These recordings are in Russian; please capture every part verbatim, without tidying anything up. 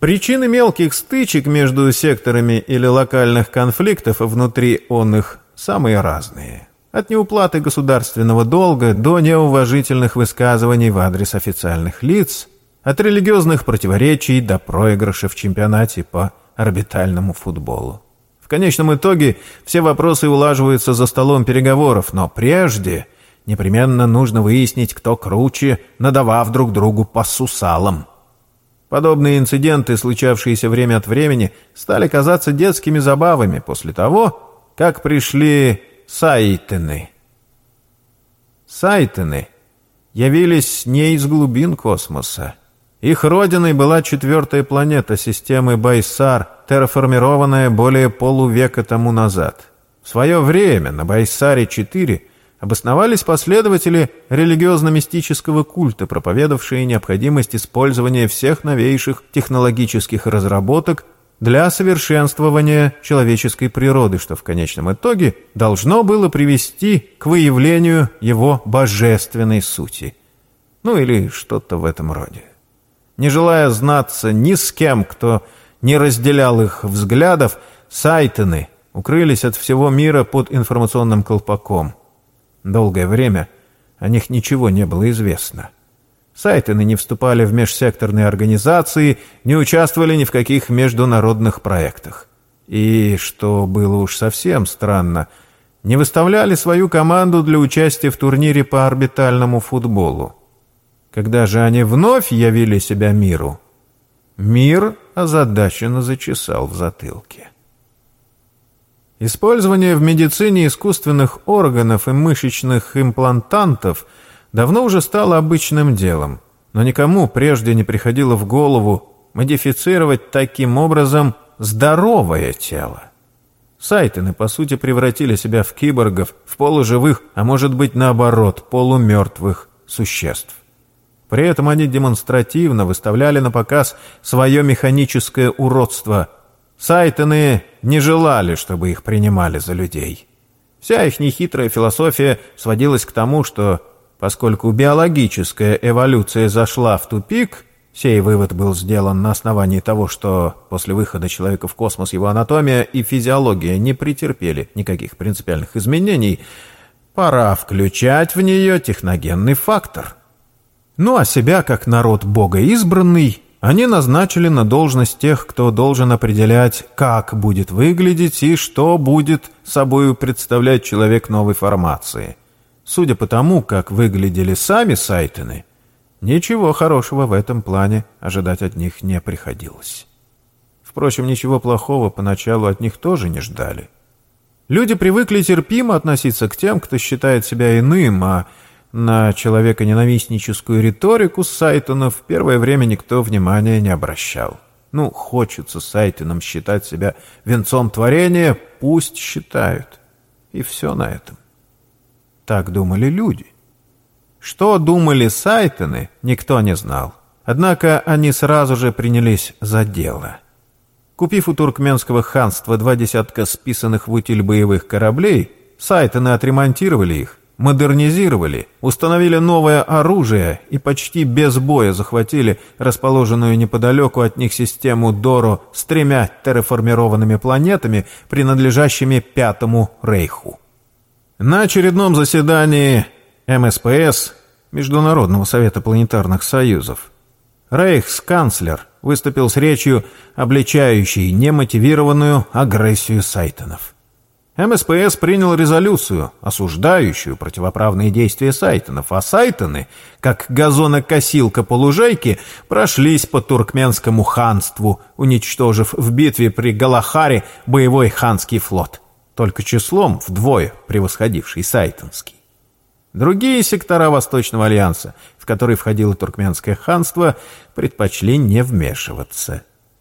Причины мелких стычек между секторами или локальных конфликтов внутри онных самые разные. От неуплаты государственного долга до неуважительных высказываний в адрес официальных лиц, от религиозных противоречий до проигрыша в чемпионате по орбитальному футболу. В конечном итоге все вопросы улаживаются за столом переговоров, но прежде непременно нужно выяснить, кто круче, надавав друг другу по сусалам. Подобные инциденты, случавшиеся время от времени, стали казаться детскими забавами после того, как пришли сайтены. Сайтены явились не из глубин космоса. Их родиной была четвертая планета системы Байсар, терраформированная более полувека тому назад. В свое время на Байсаре-четыре обосновались последователи религиозно-мистического культа, проповедовавшие необходимость использования всех новейших технологических разработок для совершенствования человеческой природы, что в конечном итоге должно было привести к выявлению его божественной сути. Ну или что-то в этом роде. Не желая знаться ни с кем, кто не разделял их взглядов, сайтены укрылись от всего мира под информационным колпаком. Долгое время о них ничего не было известно. Сайтены не вступали в межсекторные организации, не участвовали ни в каких международных проектах. И, что было уж совсем странно, не выставляли свою команду для участия в турнире по орбитальному футболу. Когда же они вновь явили себя миру, мир озадаченно зачесал в затылке. Использование в медицине искусственных органов и мышечных имплантантов давно уже стало обычным делом, но никому прежде не приходило в голову модифицировать таким образом здоровое тело. Сайтены, по сути, превратили себя в киборгов, в полуживых, а может быть, наоборот, полумертвых существ. При этом они демонстративно выставляли на показ свое механическое уродство. Сайтены не желали, чтобы их принимали за людей. Вся их нехитрая философия сводилась к тому, что, поскольку биологическая эволюция зашла в тупик, сей вывод был сделан на основании того, что после выхода человека в космос его анатомия и физиология не претерпели никаких принципиальных изменений, пора включать в нее техногенный фактор. Ну а себя, как народ Бога избранный, они назначили на должность тех, кто должен определять, как будет выглядеть и что будет собою представлять человек новой формации. Судя по тому, как выглядели сами сайтены, ничего хорошего в этом плане ожидать от них не приходилось. Впрочем, ничего плохого поначалу от них тоже не ждали. Люди привыкли терпимо относиться к тем, кто считает себя иным, а на человеконенавистническую риторику сайтенов в первое время никто внимания не обращал. Ну, хочется сайтенам считать себя венцом творения, пусть считают. И все на этом. Так думали люди. Что думали сайтены, никто не знал. Однако они сразу же принялись за дело. Купив у туркменского ханства два десятка списанных в утиль боевых кораблей, сайтены отремонтировали их, модернизировали, установили новое оружие и почти без боя захватили расположенную неподалеку от них систему Доро с тремя терраформированными планетами, принадлежащими Пятому Рейху. На очередном заседании эм эс пэ эс, Международного совета планетарных союзов, рейхсканцлер выступил с речью, обличающей немотивированную агрессию сайтенов. эм эс пэ эс принял резолюцию, осуждающую противоправные действия сайтенов, а сайтены, как газонокосилка по лужайке, прошлись по туркменскому ханству, уничтожив в битве при Галахаре боевой ханский флот, только числом вдвое превосходивший сайтенский. Другие сектора Восточного альянса, в который входило туркменское ханство, предпочли не вмешиваться.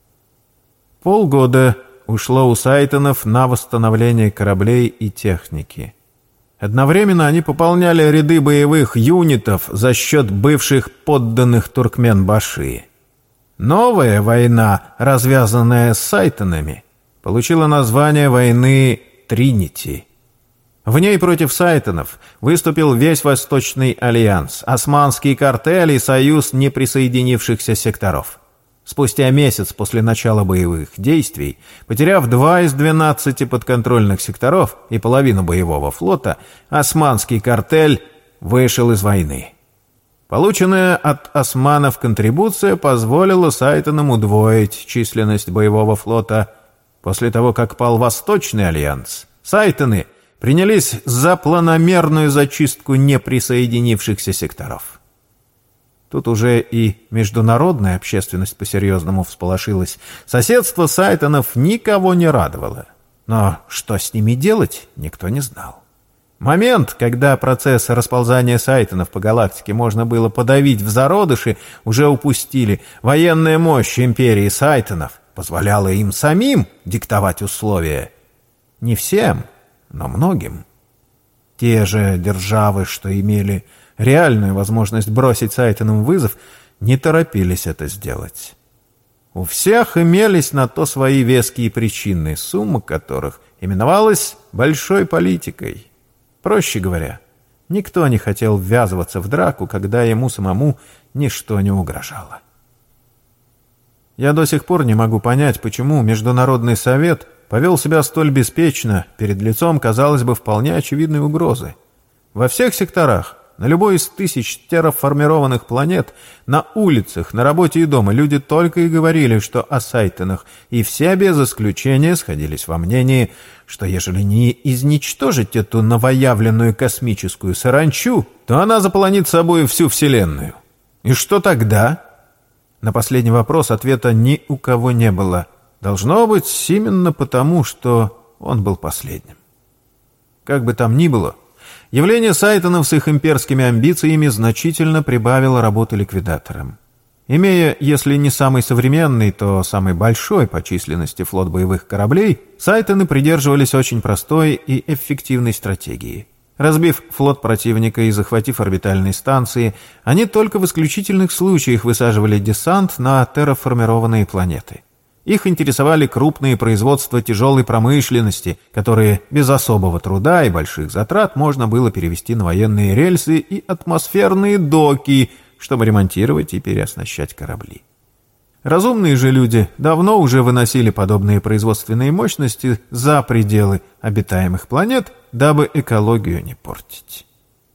Полгода ушло у сайтенов на восстановление кораблей и техники. Одновременно они пополняли ряды боевых юнитов за счет бывших подданных Туркменбаши. Новая война, развязанная с сайтенами, получила название войны Тринити. В ней против сайтенов выступил весь Восточный альянс, османский картель и союз неприсоединившихся секторов. Спустя месяц после начала боевых действий, потеряв два из двенадцати подконтрольных секторов и половину боевого флота, османский картель вышел из войны. Полученная от османов контрибуция позволила Сайтонам удвоить численность боевого флота. После того, как пал Восточный альянс, Сайтоны принялись за планомерную зачистку неприсоединившихся секторов. Тут уже и международная общественность по-серьезному всполошилась. Соседство Сайтонов никого не радовало. Но что с ними делать, никто не знал. Момент, когда процесс расползания Сайтонов по галактике можно было подавить в зародыши, уже упустили. Военная мощь империи Сайтонов позволяла им самим диктовать условия. Не всем, но многим. Те же державы, что имели реальную возможность бросить Сайтонам вызов, не торопились это сделать. У всех имелись на то свои веские причины, сумма которых именовалась большой политикой. Проще говоря, никто не хотел ввязываться в драку, когда ему самому ничто не угрожало. Я до сих пор не могу понять, почему Международный совет повел себя столь беспечно перед лицом, казалось бы, вполне очевидной угрозы. Во всех секторах, на любой из тысяч терраформированных планет, на улицах, на работе и дома люди только и говорили, что о Сайтонах, и все без исключения сходились во мнении, что ежели не изничтожить эту новоявленную космическую саранчу, то она заполонит собой всю Вселенную. И что тогда? На последний вопрос ответа ни у кого не было. Должно быть именно потому, что он был последним. Как бы там ни было, явление Сайтонов с их имперскими амбициями значительно прибавило работы ликвидаторам. Имея, если не самый современный, то самый большой по численности флот боевых кораблей, Сайтоны придерживались очень простой и эффективной стратегии. Разбив флот противника и захватив орбитальные станции, они только в исключительных случаях высаживали десант на терраформированные планеты. Их интересовали крупные производства тяжелой промышленности, которые без особого труда и больших затрат можно было перевести на военные рельсы и атмосферные доки, чтобы ремонтировать и переоснащать корабли. Разумные же люди давно уже выносили подобные производственные мощности за пределы обитаемых планет, дабы экологию не портить.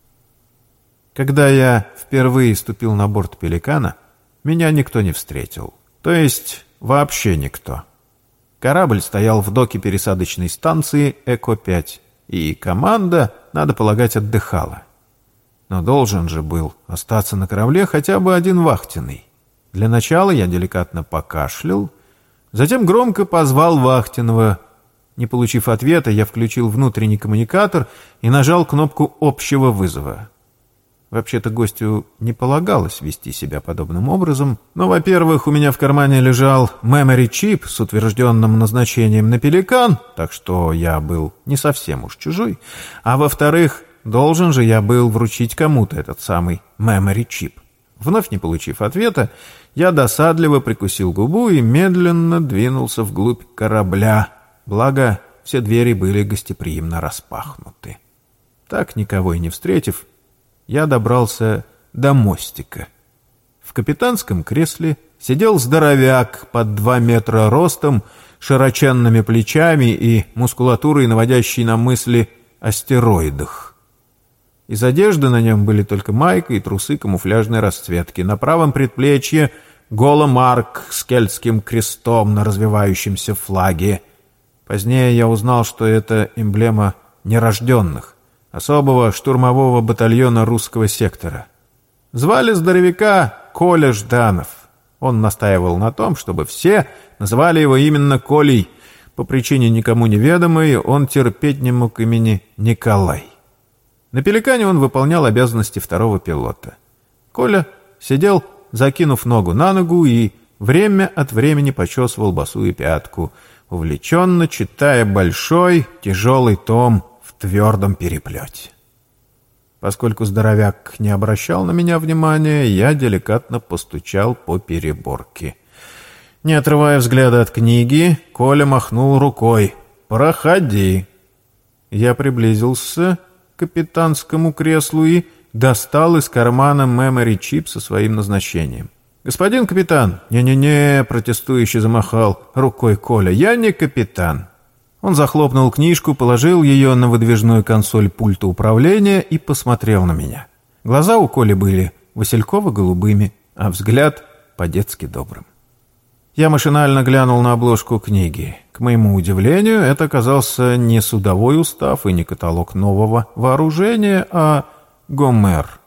Когда я впервые ступил на борт «Пеликана», меня никто не встретил. То есть вообще никто. Корабль стоял в доке пересадочной станции Эко пять, и команда, надо полагать, отдыхала. Но должен же был остаться на корабле хотя бы один вахтенный. Для начала я деликатно покашлял, затем громко позвал вахтенного. Не получив ответа, я включил внутренний коммуникатор и нажал кнопку общего вызова. Вообще-то гостю не полагалось вести себя подобным образом, но, во-первых, у меня в кармане лежал memory-чип с утвержденным назначением на «Пеликан», так что я был не совсем уж чужой, а во-вторых, должен же я был вручить кому-то этот самый memory-чип. Вновь не получив ответа, я досадливо прикусил губу и медленно двинулся вглубь корабля, благо все двери были гостеприимно распахнуты. Так, никого и не встретив, я добрался до мостика. В капитанском кресле сидел здоровяк под два метра ростом, широченными плечами и мускулатурой, наводящей на мысли о стероидах. Из одежды на нем были только майка и трусы камуфляжной расцветки. На правом предплечье голомарк с кельтским крестом на развивающемся флаге. Позднее я узнал, что это эмблема нерожденных, особого штурмового батальона русского сектора. Звали здоровяка Коля Жданов. Он настаивал на том, чтобы все называли его именно Колей. По причине никому неведомой он терпеть не мог имени Николай. На «Пеликане» он выполнял обязанности второго пилота. Коля сидел, закинув ногу на ногу, и время от времени почесывал босую пятку, увлеченно читая большой, тяжелый том в твердом переплете. Поскольку здоровяк не обращал на меня внимания, я деликатно постучал по переборке. Не отрывая взгляда от книги, Коля махнул рукой. «Проходи». Я приблизился к капитанскому креслу и достал из кармана memory-чип со своим назначением. «Господин капитан!» «Не-не-не!» — протестующе замахал рукой Коля. «Я не капитан!» Он захлопнул книжку, положил ее на выдвижную консоль пульта управления и посмотрел на меня. Глаза у Коли были васильково-голубыми, а взгляд по-детски добрым. Я машинально глянул на обложку книги. К моему удивлению, это оказался не судовой устав и не каталог нового вооружения, а Гомер.